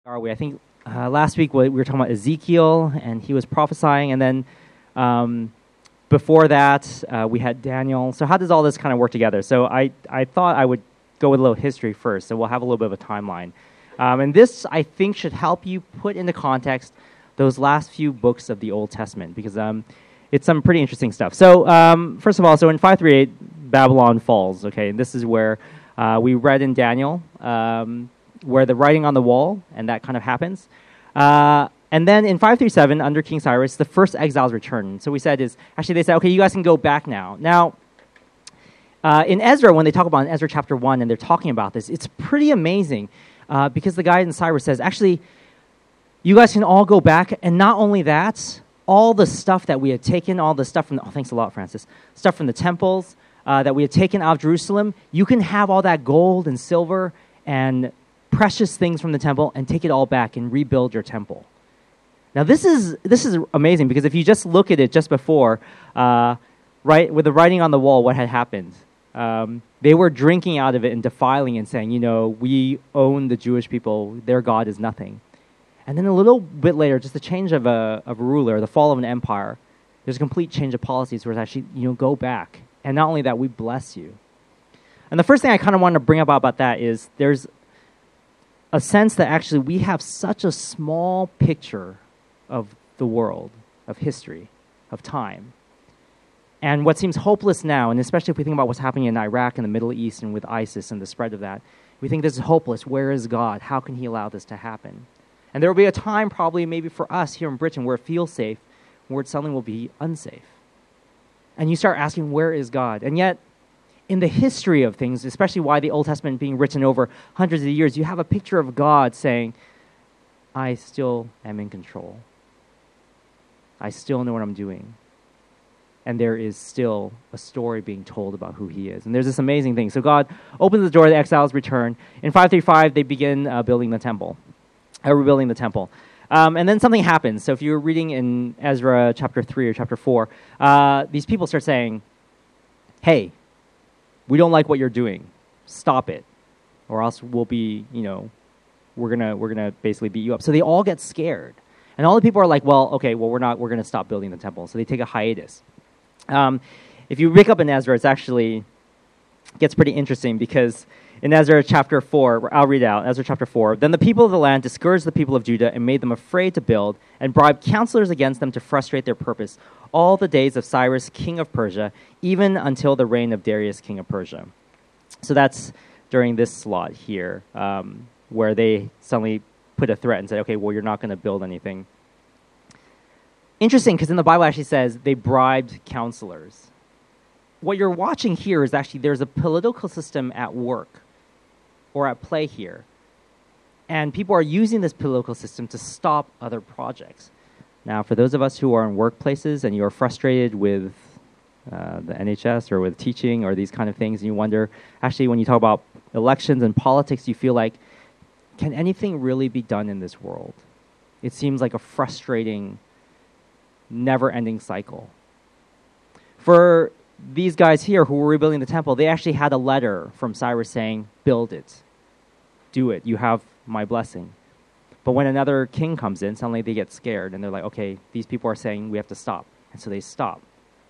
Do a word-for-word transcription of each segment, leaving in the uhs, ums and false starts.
Are we? I think uh, last week we were talking about Ezekiel, and he was prophesying, and then um, before that uh, we had Daniel. So how does all this kind of work together? So I, I thought I would go with a little history first, so we'll have a little bit of a timeline. Um, and this, I think, should help you put into context those last few books of the Old Testament, because um, it's some pretty interesting stuff. So um, first of all, so in five thirty-eight, Babylon falls, okay? And this is where uh, we read in Daniel, um, where the writing on the wall, and that kind of happens. Uh, and then in five thirty-seven, under King Cyrus, the first exiles return. So we said is, actually they said, okay, you guys can go back now. Now, uh, in Ezra, when they talk about in Ezra chapter one, and they're talking about this, it's pretty amazing, uh, because the guy in Cyrus says, actually, you guys can all go back, and not only that, all the stuff that we had taken, all the stuff from the, oh, thanks a lot, Francis, stuff from the temples uh, that we had taken out of Jerusalem, you can have all that gold and silver and precious things from the temple and take it all back and rebuild your temple. Now this is this is amazing, because if you just look at it just before, uh, right, with the writing on the wall, what had happened? Um, they were drinking out of it and defiling and saying, you know, we own the Jewish people, their God is nothing. And then a little bit later, just the change of a, of a ruler, the fall of an empire, there's a complete change of policies where it's actually, you know, go back. And not only that, we bless you. And the first thing I kind of want to bring up about that is there's a sense that actually we have such a small picture of the world, of history, of time. And what seems hopeless now, and especially if we think about what's happening in Iraq and the Middle East and with ISIS and the spread of that, we think this is hopeless. Where is God? How can he allow this to happen? And there will be a time probably maybe for us here in Britain where it feels safe, where it suddenly will be unsafe. And you start asking, where is God? And yet, in the history of things, especially why the Old Testament being written over hundreds of years, you have a picture of God saying, I still am in control. I still know what I'm doing. And there is still a story being told about who he is. And there's this amazing thing. So God opens the door, the exiles return. In five thirty-five, they begin uh, building the temple, uh, rebuilding the temple. Um, and then something happens. So if you're reading in Ezra chapter three or chapter four, uh, these people start saying, hey, we don't like what you're doing. Stop it, or else we'll be, you know, we're gonna we're gonna basically beat you up. So they all get scared, and all the people are like, well, okay, well we're not we're gonna stop building the temple. So they take a hiatus. Um, if you pick up in Ezra, it's actually gets pretty interesting, because in Ezra chapter four, I'll read it out. Ezra chapter four. Then the people of the land discouraged the people of Judah and made them afraid to build, and bribed counselors against them to frustrate their purpose all the days of Cyrus, king of Persia, even until the reign of Darius, king of Persia. So that's during this slot here, um, where they suddenly put a threat and said, okay, well, you're not going to build anything. Interesting, because in the Bible actually says they bribed counselors. What you're watching here is actually there's a political system at work or at play here. And people are using this political system to stop other projects. Now, for those of us who are in workplaces and you're frustrated with uh, the N H S or with teaching or these kind of things, and you wonder, actually, when you talk about elections and politics, you feel like, can anything really be done in this world? It seems like a frustrating, never-ending cycle. For these guys here who were rebuilding the temple, they actually had a letter from Cyrus saying, build it, do it, you have my blessing. But when another king comes in, suddenly they get scared, and they're like, okay, these people are saying we have to stop. And so they stop.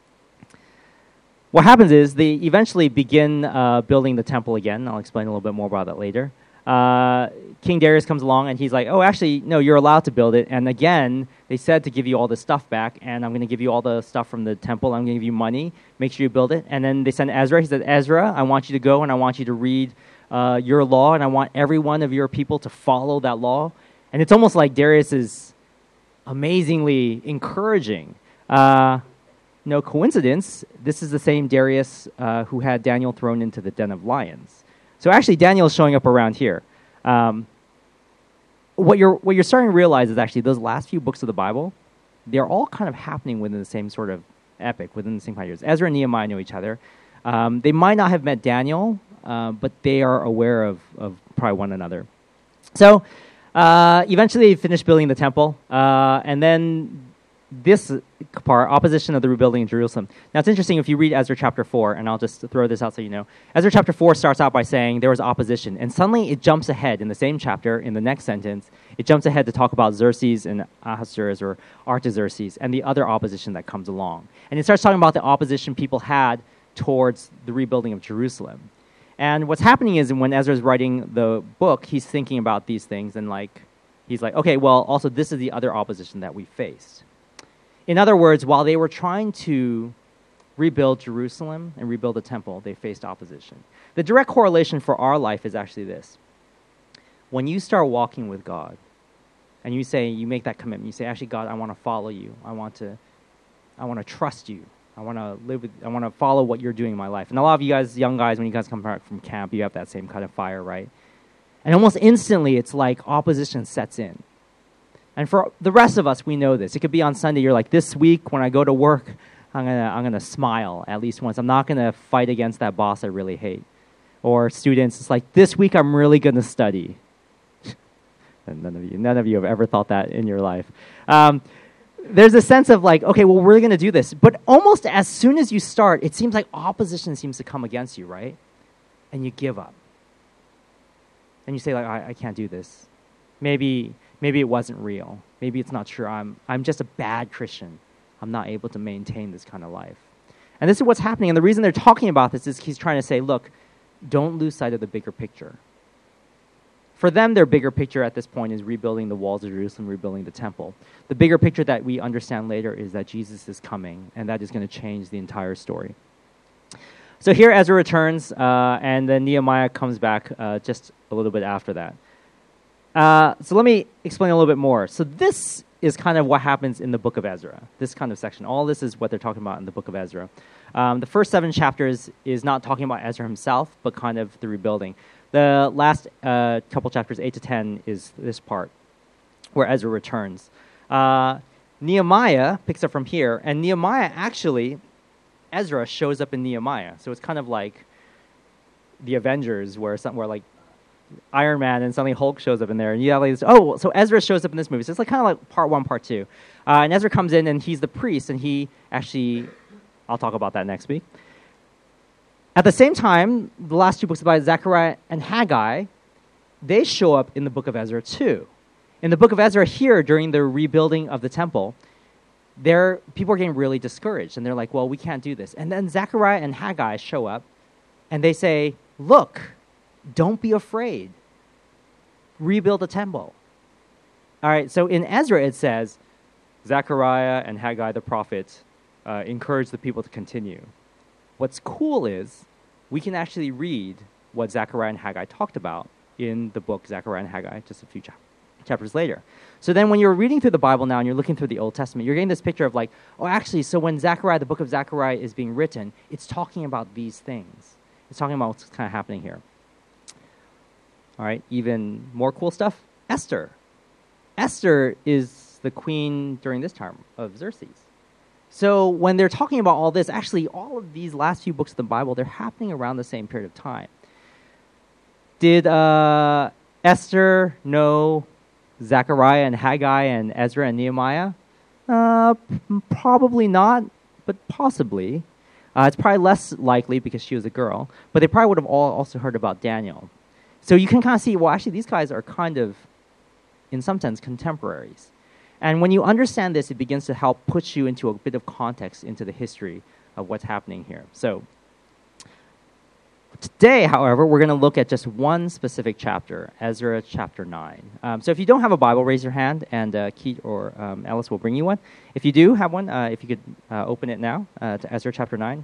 What happens is they eventually begin uh, building the temple again. I'll explain a little bit more about that later. Uh, King Darius comes along, and he's like, oh, actually, no, you're allowed to build it. And again, they said to give you all the stuff back, and I'm going to give you all the stuff from the temple. I'm going to give you money. Make sure you build it. And then they send Ezra. He said, Ezra, I want you to go, and I want you to read uh, your law, and I want every one of your people to follow that law. And it's almost like Darius is amazingly encouraging. Uh, no coincidence, this is the same Darius uh, who had Daniel thrown into the den of lions. So actually, Daniel is showing up around here. Um, what you're what you're starting to realize is actually those last few books of the Bible, they're all kind of happening within the same sort of epic, within the same five years. Ezra and Nehemiah know each other. Um, they might not have met Daniel, uh, but they are aware of, of probably one another. So uh, eventually they finish building the temple, uh, and then this part, opposition of the rebuilding in Jerusalem. Now, it's interesting if you read Ezra chapter four, and I'll just throw this out so you know. Ezra chapter four starts out by saying there was opposition, and suddenly it jumps ahead in the same chapter, in the next sentence, it jumps ahead to talk about Xerxes and Ahasuerus or Artaxerxes and the other opposition that comes along. And it starts talking about the opposition people had towards the rebuilding of Jerusalem. And what's happening is when Ezra's writing the book, he's thinking about these things and like he's like, okay, well, also this is the other opposition that we faced. In other words, while they were trying to rebuild Jerusalem and rebuild the temple, they faced opposition. The direct correlation for our life is actually this. When you start walking with God and you say, you make that commitment, you say, actually, God, I want to follow you. I want to, I want to trust you. I want to live with, I want to follow what you're doing in my life. And a lot of you guys, young guys, when you guys come back from camp, you have that same kind of fire, right? And almost instantly, it's like opposition sets in. And for the rest of us, we know this. It could be on Sunday. You're like, this week when I go to work, I'm gonna I'm gonna smile at least once. I'm not gonna fight against that boss I really hate. Or students, it's like, this week I'm really gonna study. And none of you, none of you have ever thought that in your life. Um, there's a sense of like, okay, well, we're gonna do this. But almost as soon as you start, it seems like opposition seems to come against you, right? And you give up. And you say, like, I, I can't do this. Maybe maybe it wasn't real. Maybe it's not true. I'm I'm just a bad Christian. I'm not able to maintain this kind of life. And this is what's happening. And the reason they're talking about this is he's trying to say, look, don't lose sight of the bigger picture. For them, their bigger picture at this point is rebuilding the walls of Jerusalem, rebuilding the temple. The bigger picture that we understand later is that Jesus is coming, and that is going to change the entire story. So here Ezra returns, uh, and then Nehemiah comes back uh, just a little bit after that. Uh, so let me explain a little bit more. So this is kind of what happens in the book of Ezra, this kind of section. All this is what they're talking about in the book of Ezra. Um, the first seven chapters is not talking about Ezra himself, but kind of the rebuilding. The last uh, couple chapters, eight to ten, is this part where Ezra returns. Uh, Nehemiah picks up from here, and Nehemiah actually, Ezra shows up in Nehemiah. So it's kind of like the Avengers, where some, where like Iron Man and suddenly Hulk shows up in there, and you have like this, oh, so Ezra shows up in this movie. So it's like kind of like part one, part two. Uh, and Ezra comes in, and he's the priest, and he actually, I'll talk about that next week. At the same time, the last two books by Zechariah and Haggai, they show up in the book of Ezra too. In the book of Ezra here, during the rebuilding of the temple, there people are getting really discouraged, and they're like, well, we can't do this. And then Zechariah and Haggai show up, and they say, look, don't be afraid. Rebuild the temple. All right, so in Ezra it says, Zechariah and Haggai the prophets uh, encourage the people to continue. What's cool is we can actually read what Zechariah and Haggai talked about in the book Zechariah and Haggai just a few cha- chapters later. So then when you're reading through the Bible now and you're looking through the Old Testament, you're getting this picture of like, oh, actually, so when Zechariah, the book of Zechariah is being written, it's talking about these things. It's talking about what's kind of happening here. All right, even more cool stuff. Esther. Esther is the queen during this time of Xerxes. So when they're talking about all this, actually all of these last few books of the Bible, they're happening around the same period of time. Did uh, Esther know Zechariah and Haggai and Ezra and Nehemiah? Uh, p- probably not, but possibly. Uh, it's probably less likely because she was a girl, but they probably would have all also heard about Daniel. So you can kind of see, well, actually, these guys are kind of, in some sense, contemporaries. And when you understand this, it begins to help put you into a bit of context into the history of what's happening here. So today, however, we're going to look at just one specific chapter, Ezra chapter nine. Um, so if you don't have a Bible, raise your hand, and uh, Keith or um, Ellis will bring you one. If you do have one, uh, if you could uh, open it now uh, to Ezra chapter nine.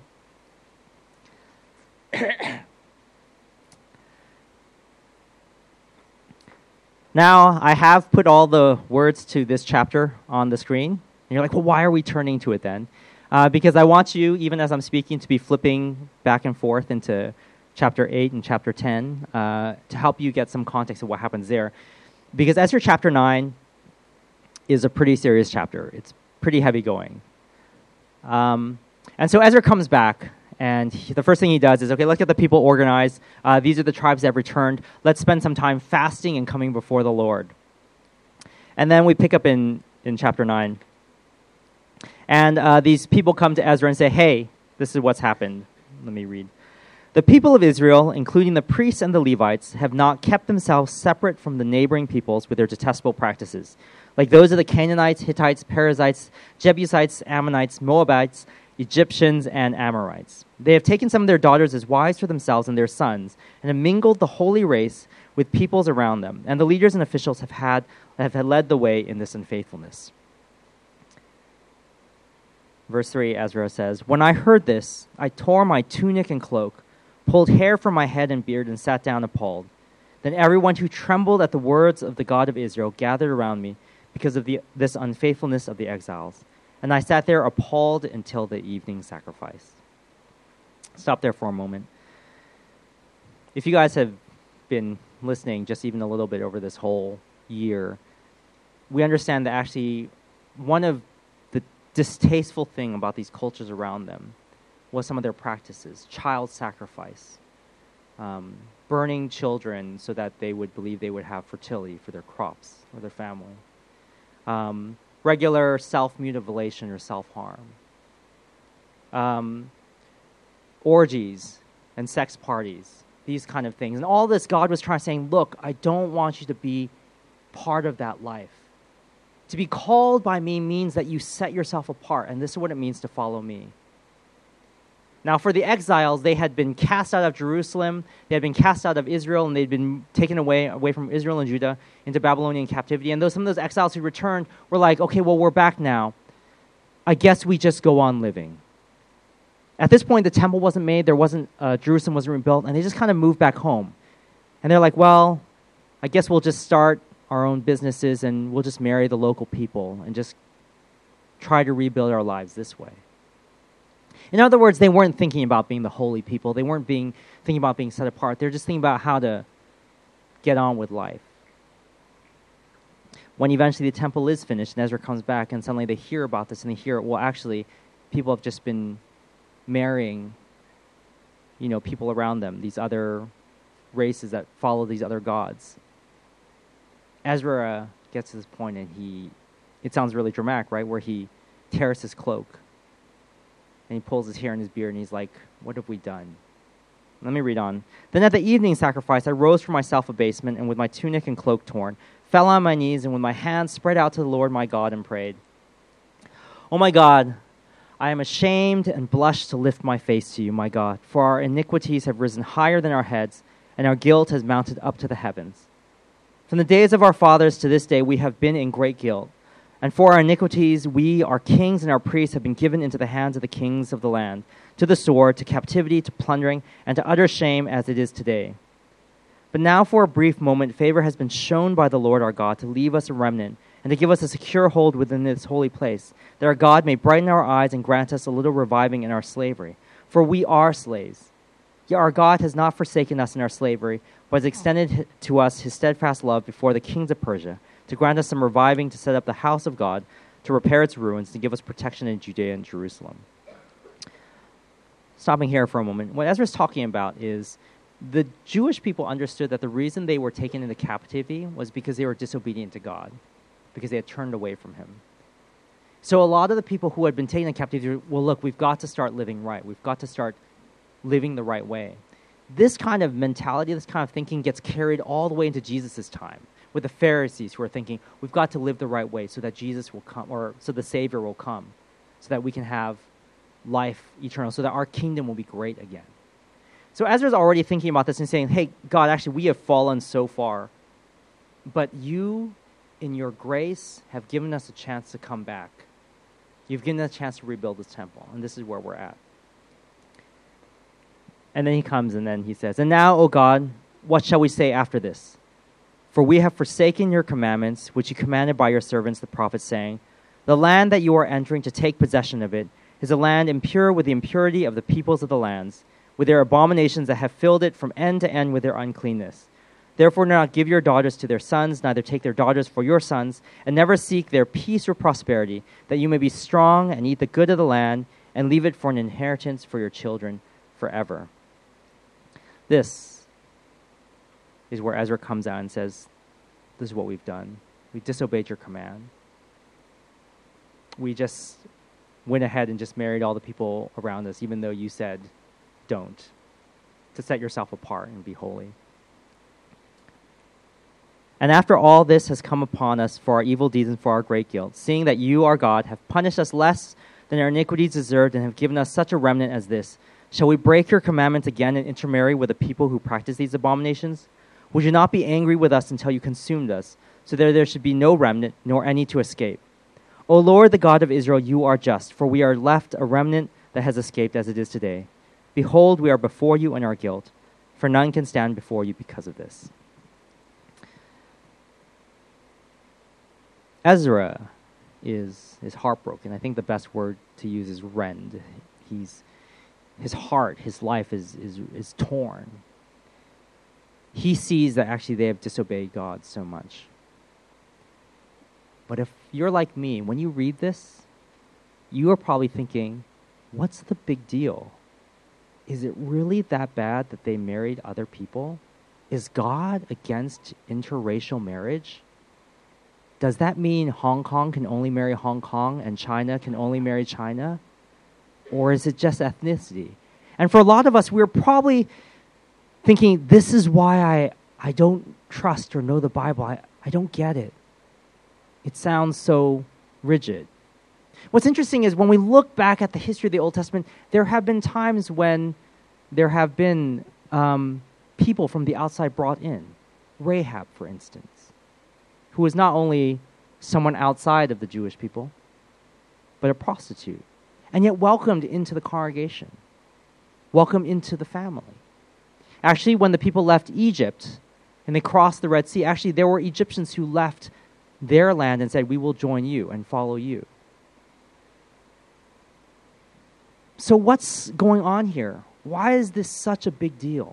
Now, I have put all the words to this chapter on the screen. And you're like, well, why are we turning to it then? Uh, because I want you, even as I'm speaking, to be flipping back and forth into chapter eight and chapter ten uh, to help you get some context of what happens there. Because Ezra chapter nine is a pretty serious chapter. It's pretty heavy going. Um, and so Ezra comes back, and he, the first thing he does is, okay, let's get the people organized. Uh, these are the tribes that have returned. Let's spend some time fasting and coming before the Lord. And then we pick up in, in chapter nine. And uh, these people come to Ezra and say, hey, this is what's happened. Let me read. The people of Israel, including the priests and the Levites, have not kept themselves separate from the neighboring peoples with their detestable practices, like those of the Canaanites, Hittites, Perizzites, Jebusites, Ammonites, Moabites, Egyptians, and Amorites. They have taken some of their daughters as wives for themselves and their sons, and have mingled the holy race with peoples around them, and the leaders and officials have had have led the way in this unfaithfulness. Verse three, Ezra says, "When I heard this, I tore my tunic and cloak, pulled hair from my head and beard, and sat down appalled. Then everyone who trembled at the words of the God of Israel gathered around me because of the, this unfaithfulness of the exiles. And I sat there appalled until the evening sacrifice." Stop there for a moment. If you guys have been listening just even a little bit over this whole year, we understand that actually one of the distasteful thing about these cultures around them was some of their practices. Child sacrifice, um, burning children so that they would believe they would have fertility for their crops or their family. Um, regular self-mutilation or self-harm. Um, orgies and sex parties, these kind of things. And all this, God was trying to say, look, I don't want you to be part of that life. To be called by me means that you set yourself apart, and this is what it means to follow me. Now, for the exiles, they had been cast out of Jerusalem, they had been cast out of Israel, and they'd been taken away away from Israel and Judah into Babylonian captivity. And those, some of those exiles who returned were like, okay, well, we're back now. I guess we just go on living. At this point, the temple wasn't made, there wasn't, uh, Jerusalem wasn't rebuilt, and they just kind of moved back home. And they're like, well, I guess we'll just start our own businesses and we'll just marry the local people and just try to rebuild our lives this way. In other words, they weren't thinking about being the holy people. They weren't being thinking about being set apart. They're just thinking about how to get on with life. When eventually the temple is finished and Ezra comes back and suddenly they hear about this and they hear, well, actually, people have just been marrying, you know, people around them, these other races that follow these other gods. Ezra uh, gets to this point and he, it sounds really dramatic, right, where he tears his cloak and he pulls his hair and his beard and he's like, what have we done? Let me read on. "Then at the evening sacrifice, I rose from my self-abasement and with my tunic and cloak torn, fell on my knees and with my hands spread out to the Lord my God and prayed, Oh my God, I am ashamed and blush to lift my face to you, my God, for our iniquities have risen higher than our heads and our guilt has mounted up to the heavens. From the days of our fathers to this day we have been in great guilt. And for our iniquities, we, our kings and our priests, have been given into the hands of the kings of the land, to the sword, to captivity, to plundering, and to utter shame as it is today. But now for a brief moment, favor has been shown by the Lord our God to leave us a remnant and to give us a secure hold within this holy place, that our God may brighten our eyes and grant us a little reviving in our slavery. For we are slaves. Yet our God has not forsaken us in our slavery, but has extended to us his steadfast love before the kings of Persia, to grant us some reviving, to set up the house of God, to repair its ruins, to give us protection in Judea and Jerusalem." Stopping here for a moment, what Ezra's talking about is the Jewish people understood that the reason they were taken into captivity was because they were disobedient to God, because they had turned away from him. So a lot of the people who had been taken into captivity were, well, look, we've got to start living right. We've got to start living the right way. This kind of mentality, this kind of thinking gets carried all the way into Jesus' time, with the Pharisees who are thinking, we've got to live the right way so that Jesus will come, or so the Savior will come, so that we can have life eternal, so that our kingdom will be great again. So Ezra's already thinking about this and saying, hey, God, actually, we have fallen so far, but you, in your grace, have given us a chance to come back. You've given us a chance to rebuild this temple, and this is where we're at. And then he comes and then he says, "And now, O God, what shall we say after this? For we have forsaken your commandments, which you commanded by your servants the prophets, saying, the land that you are entering to take possession of it is a land impure with the impurity of the peoples of the lands, with their abominations that have filled it from end to end with their uncleanness. Therefore do not give your daughters to their sons, neither take their daughters for your sons, and never seek their peace or prosperity, that you may be strong and eat the good of the land, and leave it for an inheritance for your children forever." This is where Ezra comes out and says, this is what we've done. We disobeyed your command. We just went ahead and just married all the people around us, even though you said, don't. to set yourself apart and be holy. And after all this has come upon us for our evil deeds and for our great guilt, seeing that you, our God, have punished us less than our iniquities deserved and have given us such a remnant as this, shall we break your commandments again and intermarry with the people who practice these abominations? Would you not be angry with us until you consumed us, so that there should be no remnant, nor any to escape? O Lord, the God of Israel, you are just, for we are left a remnant that has escaped as it is today. Behold, we are before you in our guilt, for none can stand before you because of this. Ezra is is heartbroken. I think the best word to use is rend. He's his heart, his life is is is torn. He sees that actually they have disobeyed God so much. But if you're like me, when you read this, you are probably thinking, what's the big deal? Is it really that bad that they married other people? Is God against interracial marriage? Does that mean Hong Kong can only marry Hong Kong and China can only marry China? Or is it just ethnicity? And for a lot of us, we're probably thinking, this is why I, I don't trust or know the Bible. I, I don't get it. It sounds so rigid. What's interesting is when we look back at the history of the Old Testament, there have been times when there have been um, people from the outside brought in. Rahab, for instance, who was not only someone outside of the Jewish people, but a prostitute, and yet welcomed into the congregation, welcomed into the family. Actually, when the people left Egypt and they crossed the Red Sea, actually there were Egyptians who left their land and said, we will join you and follow you. So what's going on here? Why is this such a big deal?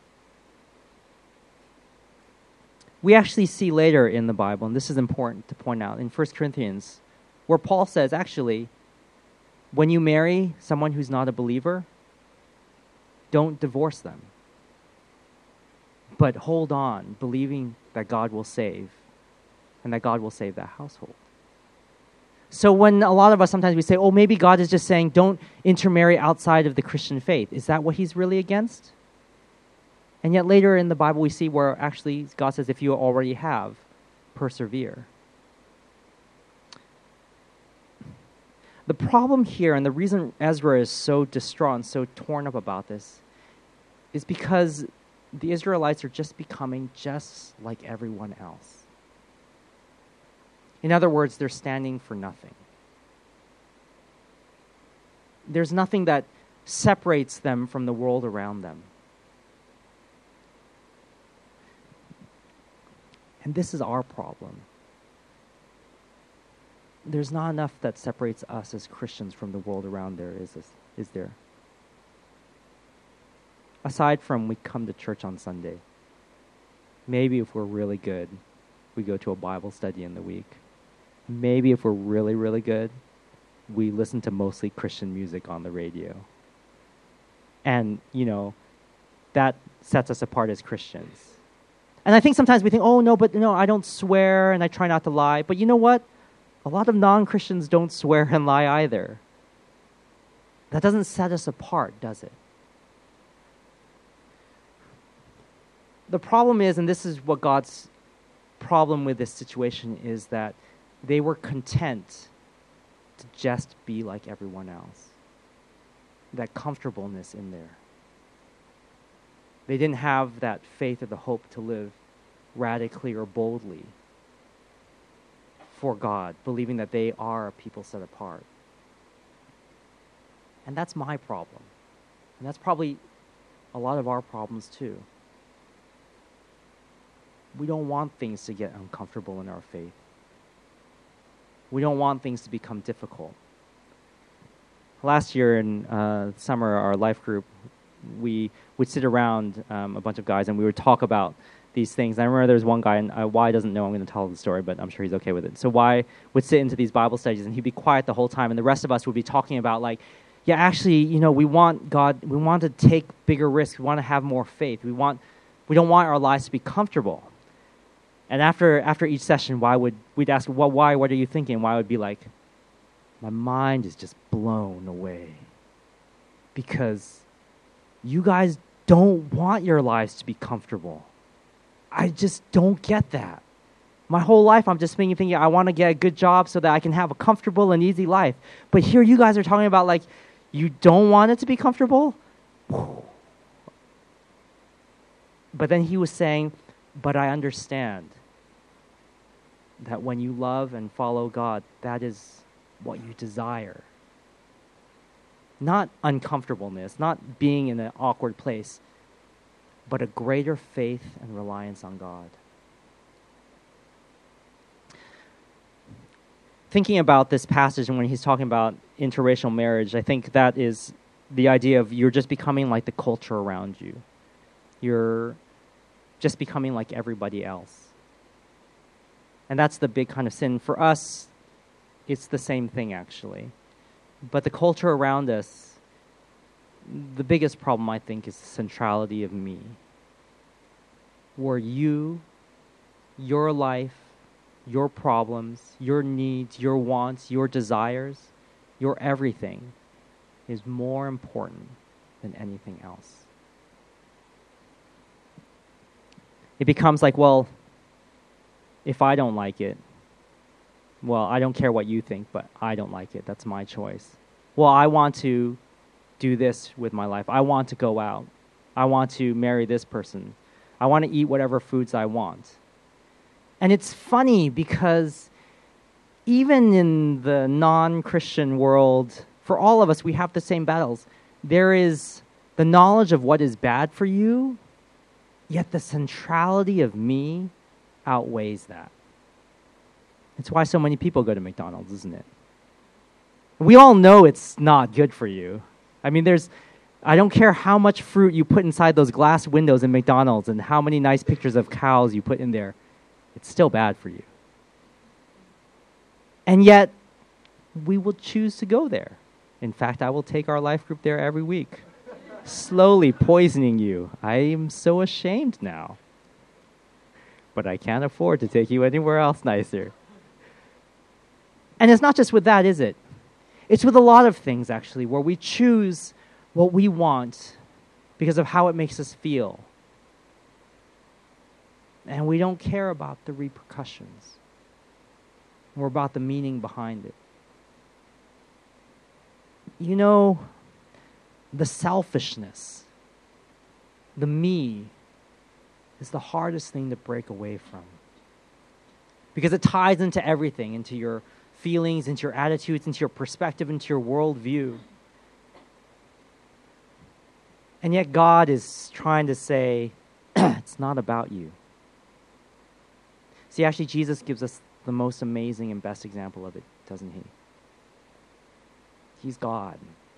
We actually see later in the Bible, and this is important to point out, in First Corinthians, where Paul says, actually, when you marry someone who's not a believer, don't divorce them. But hold on, believing that God will save, and that God will save that household. So when a lot of us sometimes we say, oh, maybe God is just saying, don't intermarry outside of the Christian faith. Is that what he's really against? And yet later in the Bible we see where actually God says, if you already have, persevere. The problem here, and the reason Ezra is so distraught and so torn up about this, is because the Israelites are just becoming just like everyone else. In other words, they're standing for nothing. There's nothing that separates them from the world around them. And this is our problem. There's not enough that separates us as Christians from the world around there, is this, is there? Aside from we come to church on Sunday. Maybe if we're really good, we go to a Bible study in the week. Maybe if we're really, really good, we listen to mostly Christian music on the radio. And, you know, that sets us apart as Christians. And I think sometimes we think, oh, no, but no, I don't swear and I try not to lie. But you know what? A lot of non-Christians don't swear and lie either. That doesn't set us apart, does it? The problem is, and this is what God's problem with this situation is, that they were content to just be like everyone else. That comfortableness in there. They didn't have that faith or the hope to live radically or boldly for God, believing that they are a people set apart. And that's my problem. And that's probably a lot of our problems too. We don't want things to get uncomfortable in our faith. We don't want things to become difficult. Last year in uh, summer, our life group, we would sit around um, a bunch of guys and we would talk about these things. And I remember there was one guy, and uh, Y doesn't know I'm going to tell the story, but I'm sure he's okay with it. So Y would sit into these Bible studies and he'd be quiet the whole time, and the rest of us would be talking about, like, yeah, actually, you know, we want God, we want to take bigger risks. We want to have more faith. We want, we don't want our lives to be comfortable. And after after each session, Y would we'd ask, well, why? What are you thinking? Y would be like, my mind is just blown away because you guys don't want your lives to be comfortable. I just don't get that. My whole life, I'm just thinking, thinking I want to get a good job so that I can have a comfortable and easy life. But here you guys are talking about, like, you don't want it to be comfortable? But then he was saying, but I understand that when you love and follow God, that is what you desire. Not uncomfortableness, not being in an awkward place, but a greater faith and reliance on God. Thinking about this passage and when he's talking about interracial marriage, I think that is the idea of you're just becoming like the culture around you. You're just becoming like everybody else. And that's the big kind of sin. For us, it's the same thing, actually. But the culture around us, the biggest problem, I think, is the centrality of me. Where you, your life, your problems, your needs, your wants, your desires, your everything is more important than anything else. It becomes like, well, if I don't like it, well, I don't care what you think, but I don't like it. That's my choice. Well, I want to do this with my life. I want to go out. I want to marry this person. I want to eat whatever foods I want. And it's funny because even in the non-Christian world, for all of us, we have the same battles. There is the knowledge of what is bad for you, yet the centrality of me outweighs that. It's why so many people go to McDonald's, isn't it? We all know it's not good for you. I mean, there's, I don't care how much fruit you put inside those glass windows in McDonald's and how many nice pictures of cows you put in there. It's still bad for you. And yet, we will choose to go there. In fact, I will take our life group there every week, slowly poisoning you. I am so ashamed now. But I can't afford to take you anywhere else nicer. And it's not just with that, is it? It's with a lot of things, actually, where we choose what we want because of how it makes us feel. And we don't care about the repercussions. We're about the meaning behind it. You know, the selfishness, the me, is the hardest thing to break away from. Because it ties into everything, into your feelings, into your attitudes, into your perspective, into your worldview. And yet God is trying to say, it's not about you. See, actually, Jesus gives us the most amazing and best example of it, doesn't he? He's God.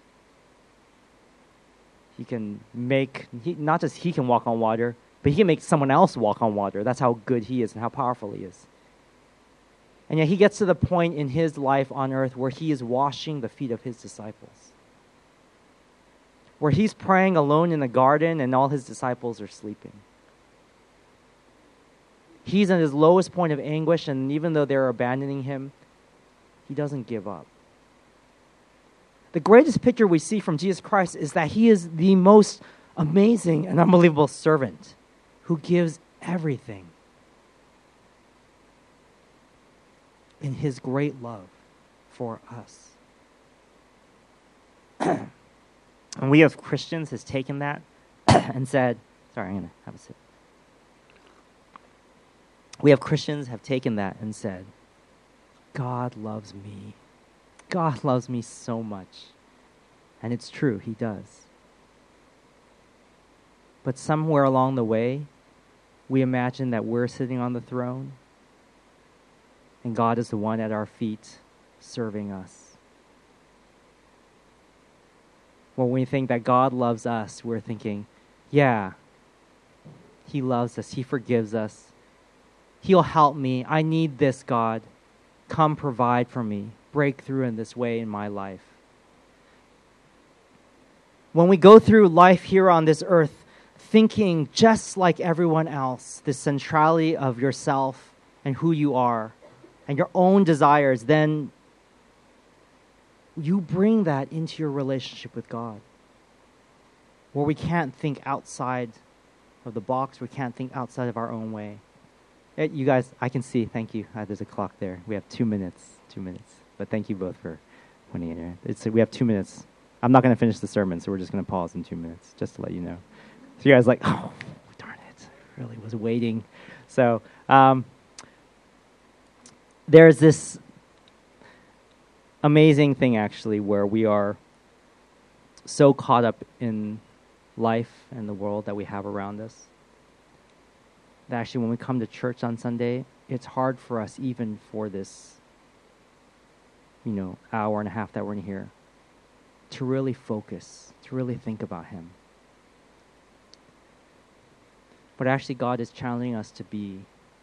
He can make, he, not just he can walk on water, but he can make someone else walk on water. That's how good he is and how powerful he is. And yet he gets to the point in his life on earth where he is washing the feet of his disciples. Where he's praying alone in the garden and all his disciples are sleeping. He's at his lowest point of anguish, and even though they're abandoning him, he doesn't give up. The greatest picture we see from Jesus Christ is that he is the most amazing and unbelievable servant who gives everything in his great love for us. And we as Christians has taken that and said, sorry, I'm going to have a sip. We have Christians have taken that and said, God loves me. God loves me so much. And it's true, he does. But somewhere along the way, we imagine that we're sitting on the throne and God is the one at our feet serving us. When we think that God loves us, we're thinking, yeah, he loves us, he forgives us. He'll help me. I need this, God. Come provide for me. Break through in this way in my life. When we go through life here on this earth, thinking just like everyone else, the centrality of yourself and who you are and your own desires, then you bring that into your relationship with God. where we can't think outside of the box, we can't think outside of our own way. It, you guys, I can see, thank you. Uh, there's a clock there. We have two minutes, two minutes. But thank you both for pointing it in. It's, we have two minutes. I'm not going to finish the sermon, so we're just going to pause in two minutes, just to let you know. So you guys are like, oh, darn it. I really was waiting. So um, there's this amazing thing, actually, where we are so caught up in life and the world that we have around us that actually when we come to church on Sunday, it's hard for us even for this, you know, hour and a half that we're in here to really focus, to really think about Him. But actually God is challenging us to be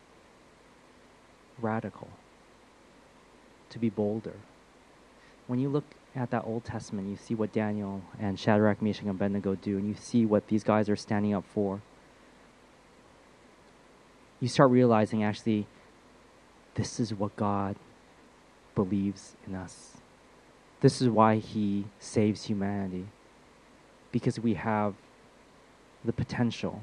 radical, to be bolder. When you look at that Old Testament, you see what Daniel and Shadrach, Meshach, and Abednego do, and you see what these guys are standing up for. You start realizing, actually, this is what God believes in us. This is why He saves humanity. Because we have the potential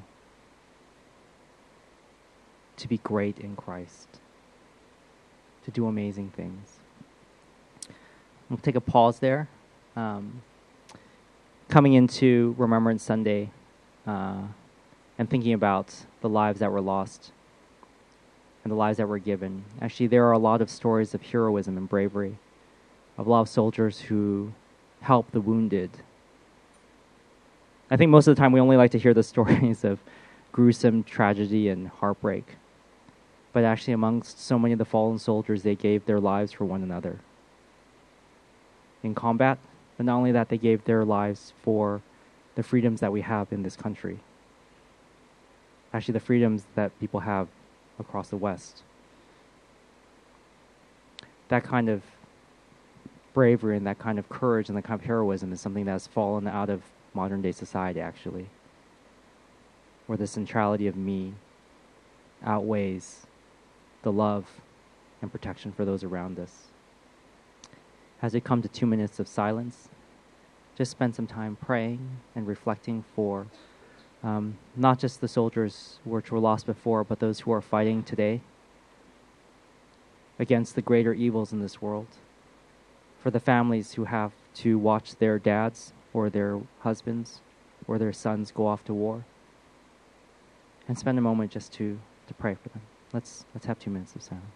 to be great in Christ, to do amazing things. We'll take a pause there. Um, coming into Remembrance Sunday uh, and thinking about the lives that were lost and the lives that were given. Actually, there are a lot of stories of heroism and bravery, of a lot of soldiers who help the wounded. I think most of the time we only like to hear the stories of gruesome tragedy and heartbreak. But actually amongst so many of the fallen soldiers, they gave their lives for one another in combat, but not only that, they gave their lives for the freedoms that we have in this country. Actually, the freedoms that people have across the West. That kind of bravery and that kind of courage and that kind of heroism is something that has fallen out of modern day society, actually, where the centrality of me outweighs the love and protection for those around us. As we come to two minutes of silence, just spend some time praying and reflecting for um, not just the soldiers which were lost before, but those who are fighting today against the greater evils in this world, for the families who have to watch their dads or their husbands or their sons go off to war, and spend a moment just to, to pray for them. Let's, let's have two minutes of silence.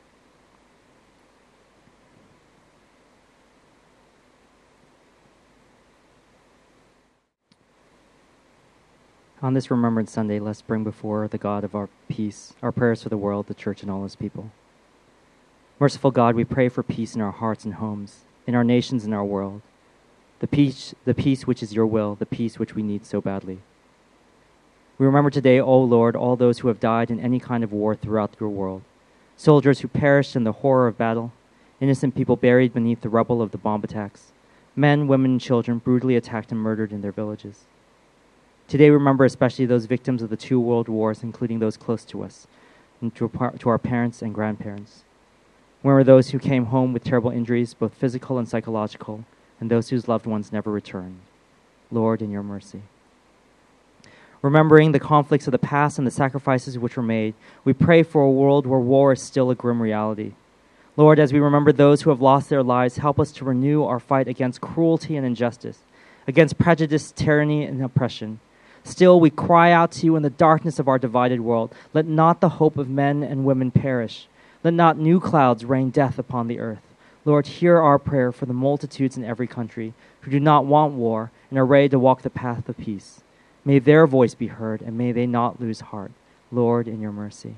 On this Remembrance Sunday, let's bring before the God of our peace our prayers for the world, the church, and all His people. Merciful God, we pray for peace in our hearts and homes, in our nations and our world, the peace, the peace which is your will, the peace which we need so badly. We remember today, O Lord, all those who have died in any kind of war throughout your world, soldiers who perished in the horror of battle, innocent people buried beneath the rubble of the bomb attacks, men, women, and children brutally attacked and murdered in their villages. Today, we remember especially those victims of the two world wars, including those close to us, and to our, to our parents and grandparents. Remember those who came home with terrible injuries, both physical and psychological, and those whose loved ones never returned. Lord, in your mercy. Remembering the conflicts of the past and the sacrifices which were made, we pray for a world where war is still a grim reality. Lord, as we remember those who have lost their lives, help us to renew our fight against cruelty and injustice, against prejudice, tyranny, and oppression. Still, we cry out to you in the darkness of our divided world. Let not the hope of men and women perish. Let not new clouds rain death upon the earth. Lord, hear our prayer for the multitudes in every country who do not want war and are ready to walk the path of peace. May their voice be heard, and may they not lose heart. Lord, in your mercy.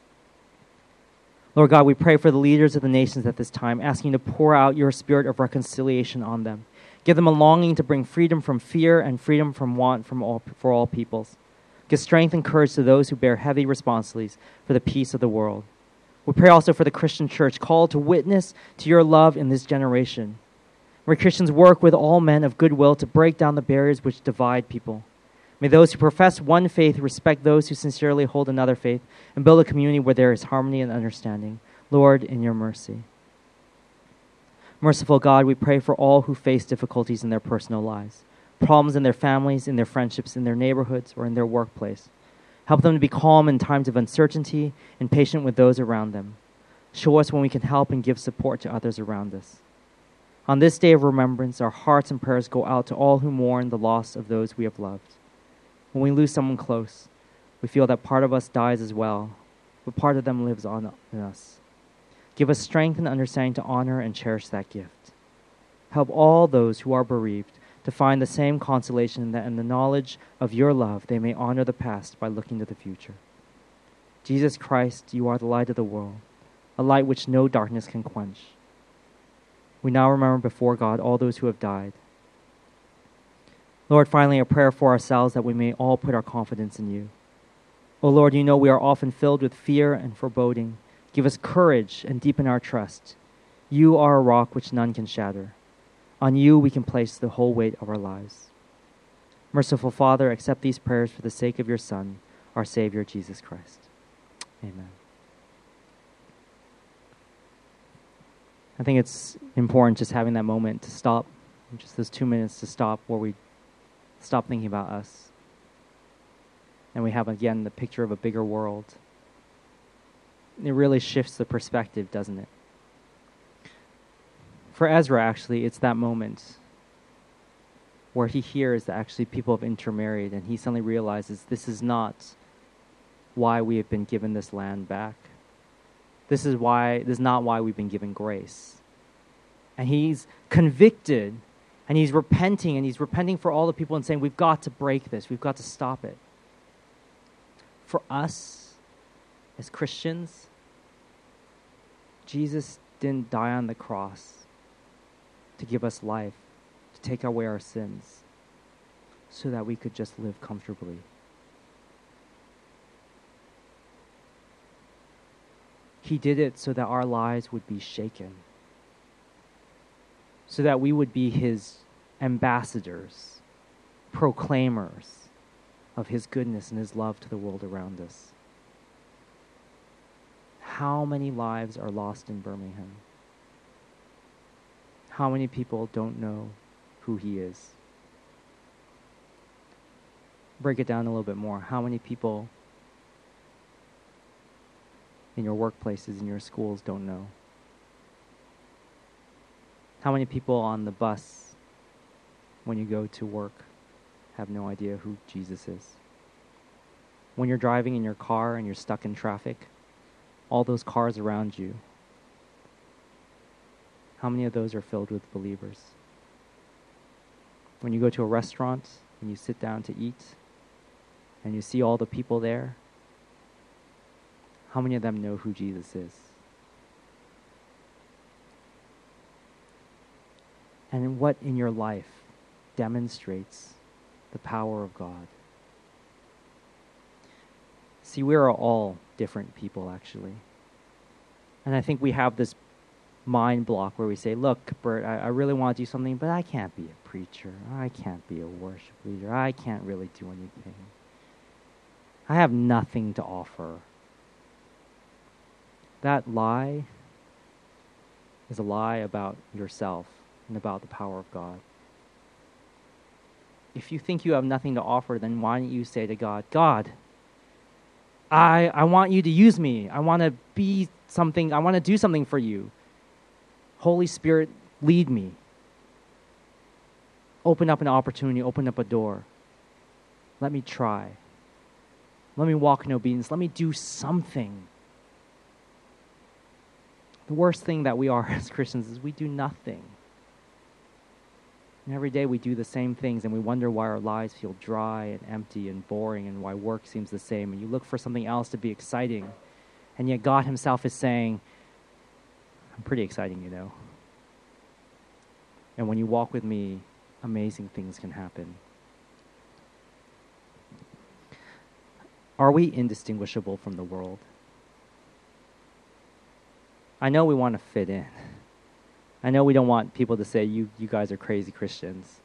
Lord God, we pray for the leaders of the nations at this time, asking you to pour out your spirit of reconciliation on them. Give them a longing to bring freedom from fear and freedom from want from all, for all peoples. Give strength and courage to those who bear heavy responsibilities for the peace of the world. We pray also for the Christian church, called to witness to your love in this generation, where Christians work with all men of goodwill to break down the barriers which divide people. May those who profess one faith respect those who sincerely hold another faith and build a community where there is harmony and understanding. Lord, in your mercy. Merciful God, we pray for all who face difficulties in their personal lives, problems in their families, in their friendships, in their neighborhoods, or in their workplace. Help them to be calm in times of uncertainty and patient with those around them. Show us when we can help and give support to others around us. On this day of remembrance, our hearts and prayers go out to all who mourn the loss of those we have loved. When we lose someone close, we feel that part of us dies as well, but part of them lives on in us. Give us strength and understanding to honor and cherish that gift. Help all those who are bereaved to find the same consolation that in the knowledge of your love they may honor the past by looking to the future. Jesus Christ, you are the light of the world, a light which no darkness can quench. We now remember before God all those who have died. Lord, finally, a prayer for ourselves that we may all put our confidence in you. O Lord, you know we are often filled with fear and foreboding. Give us courage and deepen our trust. You are a rock which none can shatter. On you we can place the whole weight of our lives. Merciful Father, accept these prayers for the sake of your Son, our Savior, Jesus Christ. Amen. I think it's important just having that moment to stop, just those two minutes to stop where we stop thinking about us. And we have, again, the picture of a bigger world. It really shifts the perspective, doesn't it? For Ezra, actually, it's that moment where he hears that actually people have intermarried, and he suddenly realizes this is not why we have been given this land back. This is why this is not why we've been given grace. And he's convicted, and he's repenting, and he's repenting for all the people and saying, we've got to break this. We've got to stop it. For us, as Christians, Jesus didn't die on the cross to give us life, to take away our sins, so that we could just live comfortably. He did it so that our lives would be shaken, so that we would be his ambassadors, proclaimers of his goodness and his love to the world around us. How many lives are lost in Birmingham? How many people don't know who he is? Break it down a little bit more. How many people in your workplaces, in your schools, don't know? How many people on the bus when you go to work have no idea who Jesus is? When you're driving in your car and you're stuck in traffic, all those cars around you, how many of those are filled with believers? When you go to a restaurant and you sit down to eat and you see all the people there, how many of them know who Jesus is? And what in your life demonstrates the power of God? See, we are all different people, actually. And I think we have this mind block where we say, look, Bert, I, I really want to do something, but I can't be a preacher. I can't be a worship leader. I can't really do anything. I have nothing to offer. That lie is a lie about yourself and about the power of God. If you think you have nothing to offer, then why don't you say to God, God, I I want you to use me. I want to be something. I want to do something for you. Holy Spirit, lead me. Open up an opportunity, open up a door. Let me try. Let me walk in obedience. Let me do something. The worst thing that we are as Christians is we do nothing. And every day we do the same things and we wonder why our lives feel dry and empty and boring and why work seems the same. And you look for something else to be exciting. And yet God himself is saying, I'm pretty exciting, you know. And when you walk with me, amazing things can happen. Are we indistinguishable from the world? I know we want to fit in. I know we don't want people to say, you, you guys are crazy Christians.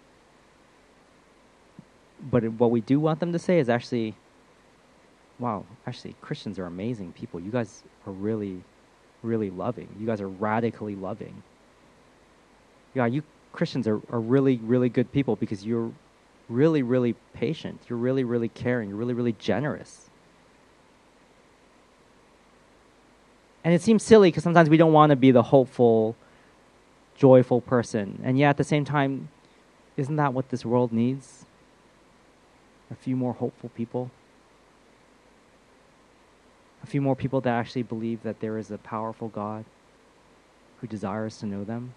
But what we do want them to say is actually, wow, actually, Christians are amazing people. You guys are really, really loving. You guys are radically loving. Yeah, you Christians are, are really, really good people because you're really, really patient. You're really, really caring. You're really, really generous. And it seems silly because sometimes we don't want to be the hopeful, joyful person. And yet at the same time, isn't that what this world needs? A few more hopeful people. A few more people that actually believe that there is a powerful God who desires to know them.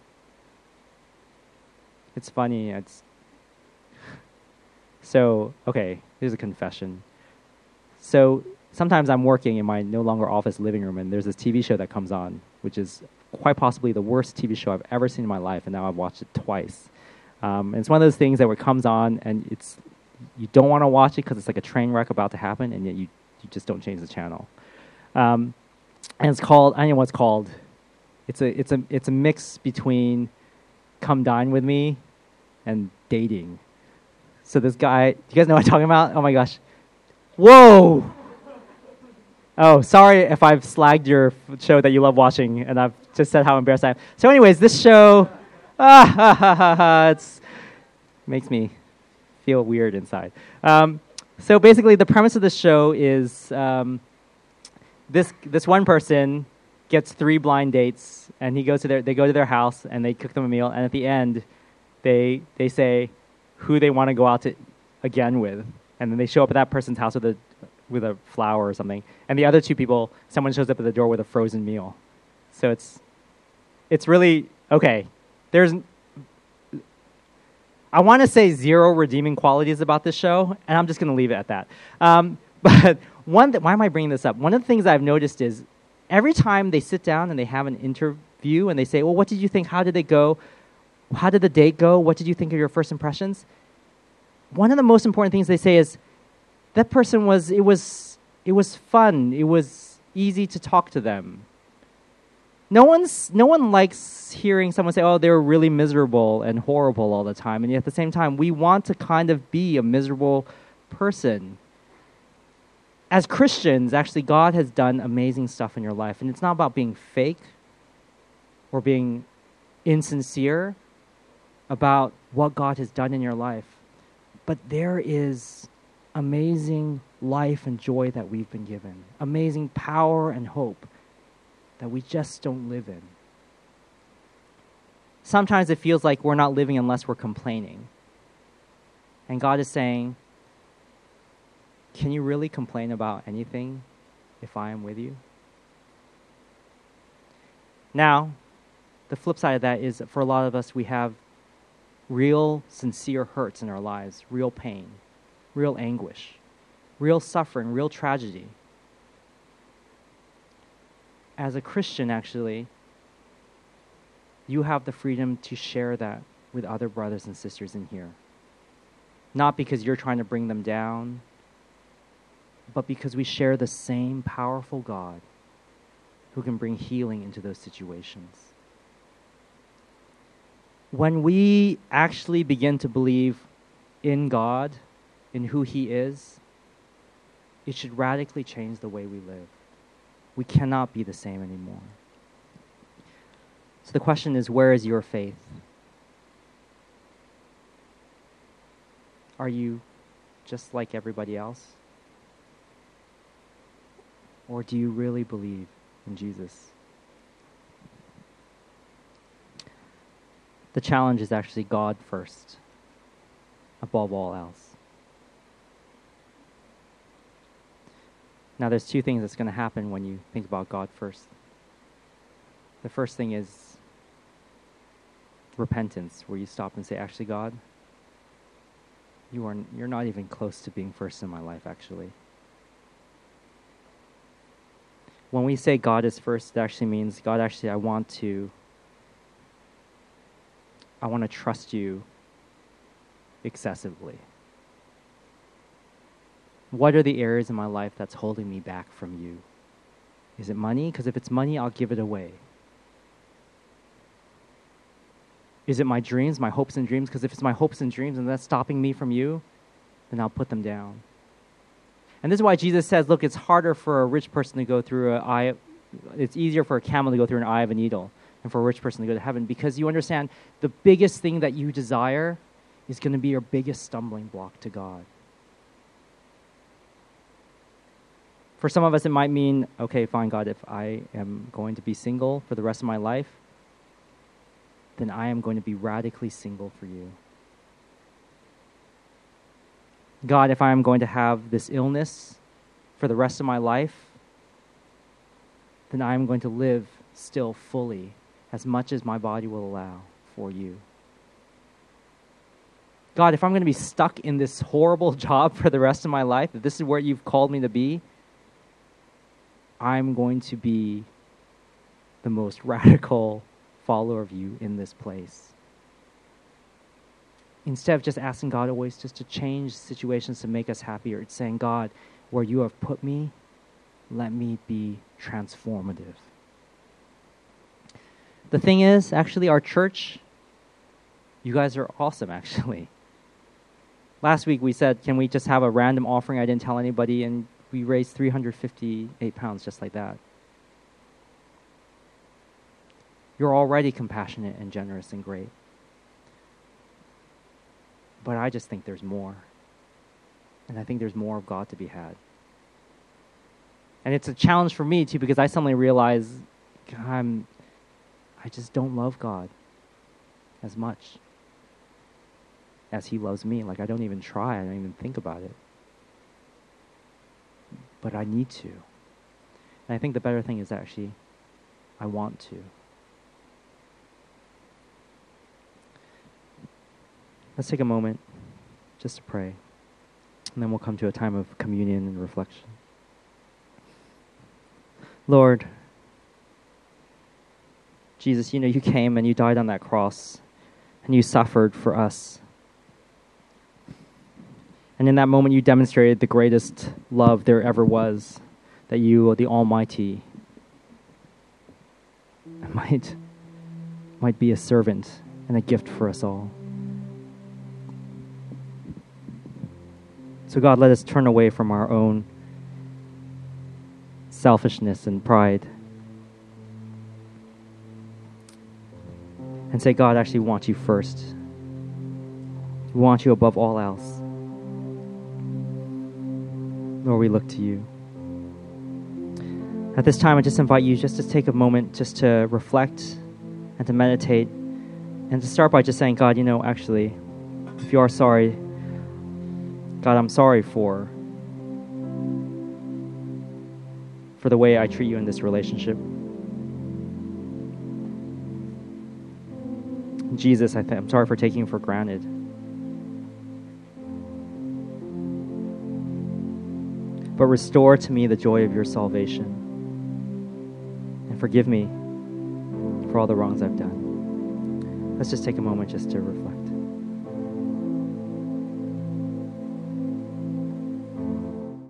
It's funny. It's so, okay, here's a confession. So sometimes I'm working in my no longer office living room, and there's this T V show that comes on, which is quite possibly the worst T V show I've ever seen in my life, and now I've watched it twice. Um, and it's one of those things that where it comes on, and it's you don't want to watch it because it's like a train wreck about to happen, and yet you, you just don't change the channel. Um, and it's called, I don't know what it's called. It's a, it's a, it's a mix between Come Dine With Me and dating. So this guy, do you guys know what I'm talking about? Oh my gosh. Whoa! Oh, sorry if I've slagged your f- show that you love watching, and I've just said how embarrassed I am. So anyways, this show, ah, ha, ha, ha, ha, it's makes me feel weird inside. Um, so basically, the premise of the show is um, this this one person gets three blind dates, and he goes to their they go to their house, and they cook them a meal, and at the end, they they say who they want to go out to again with, and then they show up at that person's house with a with a flower or something, and the other two people, someone shows up at the door with a frozen meal. So it's it's really okay. There's I want to say zero redeeming qualities about this show, and I'm just going to leave it at that. Um, but one, th- why am I bringing this up? One of the things I've noticed is every time they sit down and they have an interview and they say, well, what did you think? How did it go? How did the date go? What did you think of your first impressions? One of the most important things they say is, that person was, it was, it was fun. It was easy to talk to them. No one's, no one likes hearing someone say, oh, they were really miserable and horrible all the time. And yet at the same time, we want to kind of be a miserable person. As Christians, actually, God has done amazing stuff in your life. And it's not about being fake or being insincere about what God has done in your life. But there is amazing life and joy that we've been given. Amazing power and hope that we just don't live in. Sometimes it feels like we're not living unless we're complaining. And God is saying, can you really complain about anything if I am with you? Now, the flip side of that is for a lot of us, we have real, sincere hurts in our lives, real pain, real anguish, real suffering, real tragedy. As a Christian, actually, you have the freedom to share that with other brothers and sisters in here. Not because you're trying to bring them down, but because we share the same powerful God who can bring healing into those situations. When we actually begin to believe in God, in who He is, it should radically change the way we live. We cannot be the same anymore. So the question is, where is your faith? Are you just like everybody else? Or do you really believe in Jesus? The challenge is actually God first, above all else. Now, there's two things that's going to happen when you think about God first. The first thing is repentance, where you stop and say, actually, God, you are, you're not even close to being first in my life, actually. When we say God is first, it actually means, God, actually, I want to, I want to trust you excessively. What are the areas in my life that's holding me back from you? Is it money? Because if it's money, I'll give it away. Is it my dreams, my hopes and dreams? Because if it's my hopes and dreams and that's stopping me from you, then I'll put them down. And this is why Jesus says, look, it's harder for a rich person to go through an eye, it's easier for a camel to go through an eye of a needle than for a rich person to go to heaven, because you understand the biggest thing that you desire is going to be your biggest stumbling block to God. For some of us, it might mean, okay, fine, God, if I am going to be single for the rest of my life, then I am going to be radically single for you. God, if I am going to have this illness for the rest of my life, then I am going to live still fully as much as my body will allow for you. God, if I'm going to be stuck in this horrible job for the rest of my life, if this is where you've called me to be, I'm going to be the most radical follower of you in this place. Instead of just asking God always just to change situations to make us happier, it's saying, God, where you have put me, let me be transformative. The thing is, actually, our church, you guys are awesome, actually. Last week we said, can we just have a random offering? I didn't tell anybody, and we raised three hundred fifty-eight pounds just like that. You're already compassionate and generous and great. But I just think there's more. And I think there's more of God to be had. And it's a challenge for me, too, because I suddenly realize I'm, I just don't love God as much as he loves me. Like, I don't even try. I don't even think about it. But I need to. And I think the better thing is actually, I want to. Let's take a moment just to pray. And then we'll come to a time of communion and reflection. Lord, Jesus, you know, you came and you died on that cross and you suffered for us. And in that moment, you demonstrated the greatest love there ever was, that you, the Almighty, might, might be a servant and a gift for us all. So God, let us turn away from our own selfishness and pride and say, God, I actually want you first. We want you above all else. Lord, we look to you. At this time, I just invite you just to take a moment just to reflect and to meditate and to start by just saying, God, you know, actually, if you are sorry, God, I'm sorry for for the way I treat you in this relationship. Jesus, I th- I'm sorry for taking you for granted. But restore to me the joy of your salvation. And forgive me for all the wrongs I've done. Let's just take a moment just to reflect.